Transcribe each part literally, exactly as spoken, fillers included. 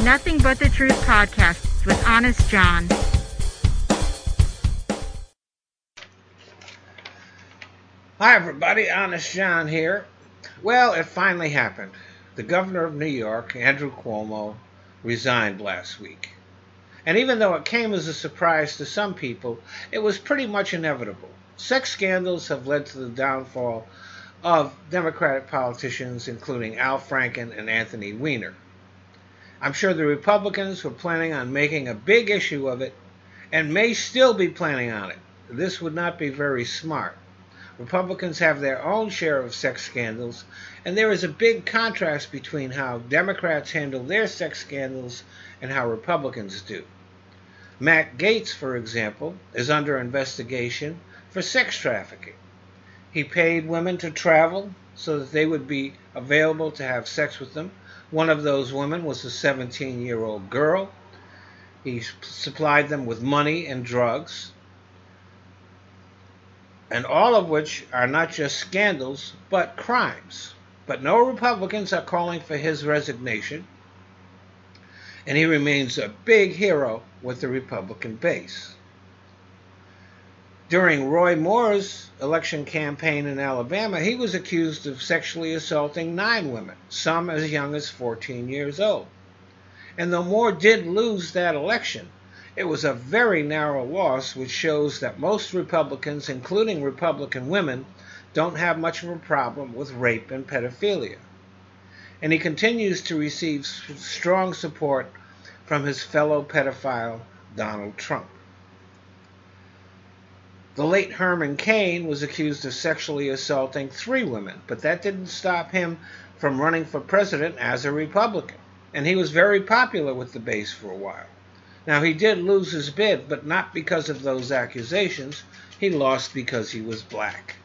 Nothing But the Truth podcast with Honest John. Hi everybody, Honest John here. Well, it finally happened. The governor of New York, Andrew Cuomo, resigned last week. And even though it came as a surprise to some people, it was pretty much inevitable. Sex scandals have led to the downfall of Democratic politicians, including Al Franken and Anthony Weiner. I'm sure the Republicans were planning on making a big issue of it, and may still be planning on it. This would not be very smart. Republicans have their own share of sex scandals, and there is a big contrast between how Democrats handle their sex scandals and how Republicans do. Matt Gaetz, for example, is under investigation for sex trafficking. He paid women to travel so that they would be available to have sex with them. One of those women was a seventeen-year-old girl. He supplied them with money and drugs, and all of which are not just scandals, but crimes. But no Republicans are calling for his resignation, and he remains a big hero with the Republican base. During Roy Moore's election campaign in Alabama, he was accused of sexually assaulting nine women, some as young as fourteen years old. And though Moore did lose that election, it was a very narrow loss, which shows that most Republicans, including Republican women, don't have much of a problem with rape and pedophilia. And he continues to receive strong support from his fellow pedophile, Donald Trump. The late Herman Cain was accused of sexually assaulting three women, but that didn't stop him from running for president as a Republican. And he was very popular with the base for a while. Now, he did lose his bid, but not because of those accusations. He lost because he was black.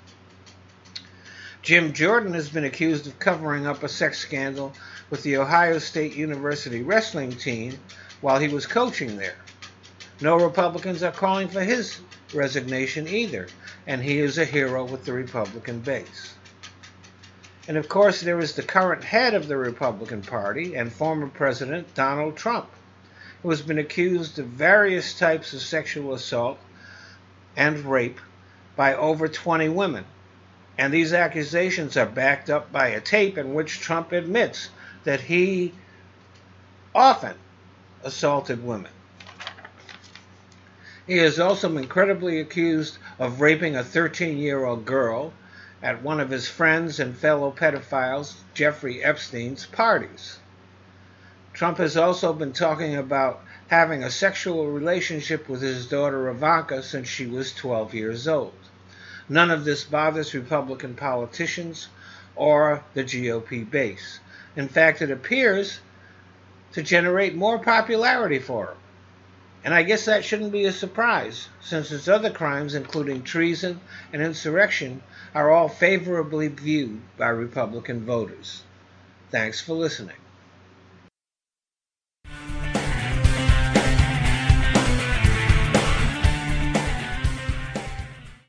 Jim Jordan has been accused of covering up a sex scandal with the Ohio State University wrestling team while he was coaching there. No Republicans are calling for his resignation either, and he is a hero with the Republican base. And of course, there is the current head of the Republican Party and former President Donald Trump, who has been accused of various types of sexual assault and rape by over twenty women. And these accusations are backed up by a tape in which Trump admits that he often assaulted women. He has also been credibly accused of raping a thirteen-year-old girl at one of his friends and fellow pedophiles, Jeffrey Epstein's, parties. Trump has also been talking about having a sexual relationship with his daughter Ivanka since she was twelve years old. None of this bothers Republican politicians or the G O P base. In fact, it appears to generate more popularity for him. And I guess that shouldn't be a surprise, since his other crimes, including treason and insurrection, are all favorably viewed by Republican voters. Thanks for listening.